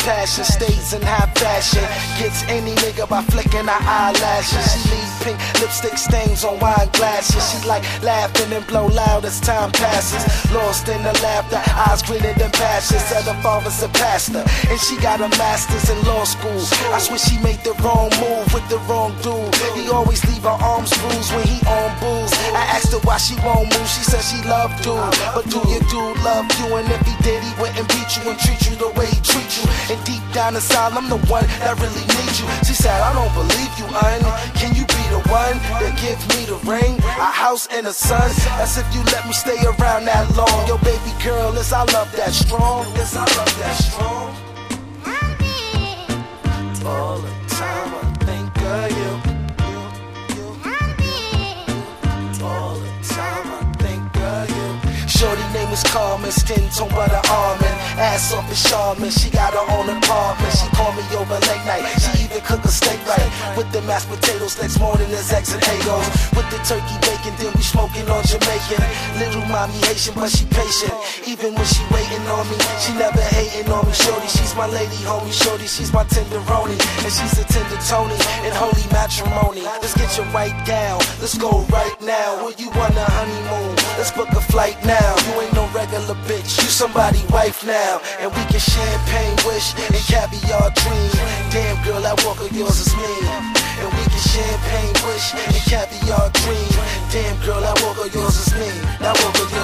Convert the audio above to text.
passion, stays in high fashion. Gets any nigga by flicking her eyelashes. She leave pink lipstick stains on wine glasses. She like laughing and blow loud as time passes. Lost in the laughter, eyes greener than passion. Said her father's a pastor, and she got a master's in law school. I swear she made the wrong move with the wrong dude. He always leave her arms bruised when he on booze. I asked her why she won't move. She said she loved dude, but do your dude love you? And if he did, he wouldn't beat you and treat you the way he treat you. And deep down inside, I'm the one that really needs you. She said, I don't believe you, hun. Can you be the one that gives me the ring, a house and a son? That's if you let me stay around that long. Yo, baby girl, is I love that strong? Is I love that strong? All the time I think of you. All the time I think of you. Shorty name is Carmen, skin tone butter almond. Ass off is Charmin, she got her own apartment. She call me over late night, she even cook a steak right. With the mashed potatoes, next morning there's eggs and egos. With the turkey bacon, then we smoking on Jamaican. Little mommy Haitian, but she patient. Even when she waiting on me, she never hating on me. Shorty, she's my lady, homie. Shorty, she's my tenderoni, and she's a tender Tony in holy matrimony. Let's get you right down, let's go right now. Where you on the honeymoon? Let's book a flight now. You ain't no regular bitch, you somebody wife now. And we can champagne wish and caviar dream. Damn girl, that walk of yours is me. And we can champagne wish and caviar dream. Damn girl, that walk of yours is me. That walk of